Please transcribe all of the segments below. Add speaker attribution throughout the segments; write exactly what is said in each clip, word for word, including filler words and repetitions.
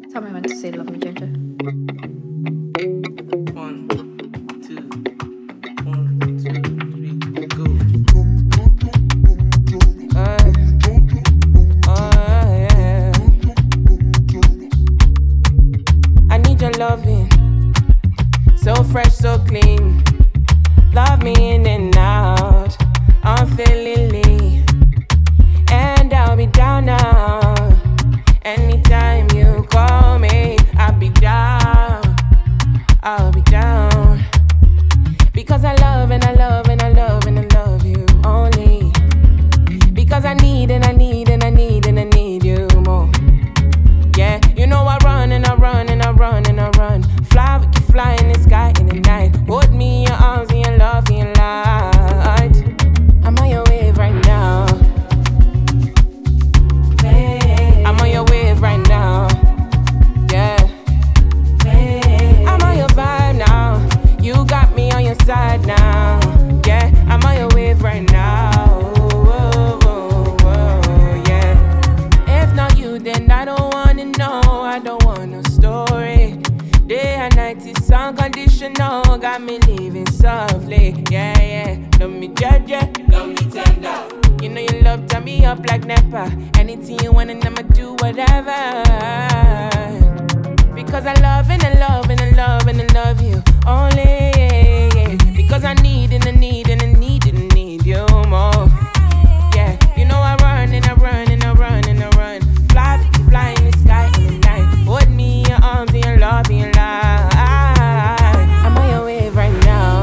Speaker 1: Tell me when to say love me, Ginger.
Speaker 2: One, two, one, two, three, go. Uh, oh, yeah. I need your loving, so fresh, so clean. Love me in and out, unfailingly, and I'll be down now. Anytime you call me, I'll be down, I'll be down. Because I love and I love and I love and I love you only. Because I need and I need and I need and I need you more. Yeah, you know I run and I run and I run and I run. Fly, we can fly in the sky in the night. Hold me in your arms and your love and your light. I'm on your wave right now. I'm on your wave right now. Yeah. I'm on your vibe now. You got me on your side now. Yeah, I'm on your wave right now. Whoa, whoa, whoa, yeah. If not you, then I don't wanna know. I don't want no story. Day and night is unconditional. Got me living softly. Yeah, yeah. Love me judge, yeah. Love me tender. You know you love turn me up like Nepa. Anything you want and I'ma do whatever. Because I love and I love and I love and I love you only. Because I need and I need and I need and I need you more. Yeah, you know I run and I run and I run and I run. Fly, fly in the sky in the night. Hold me in your arms and your love and your light. I'm on your wave right now.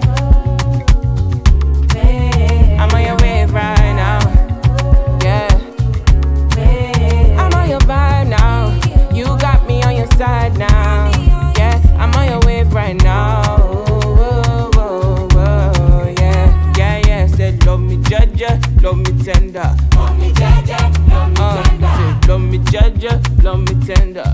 Speaker 2: I'm on your wave right now. Yeah. I'm on your vibe now. You got me on your side now. Yeah, I'm on your wave right now. Whoa, whoa, whoa, yeah. Yeah, yeah. Said love me judge, love me tender. Love me judge, love me tender. Uh, said love me judge, love me tender.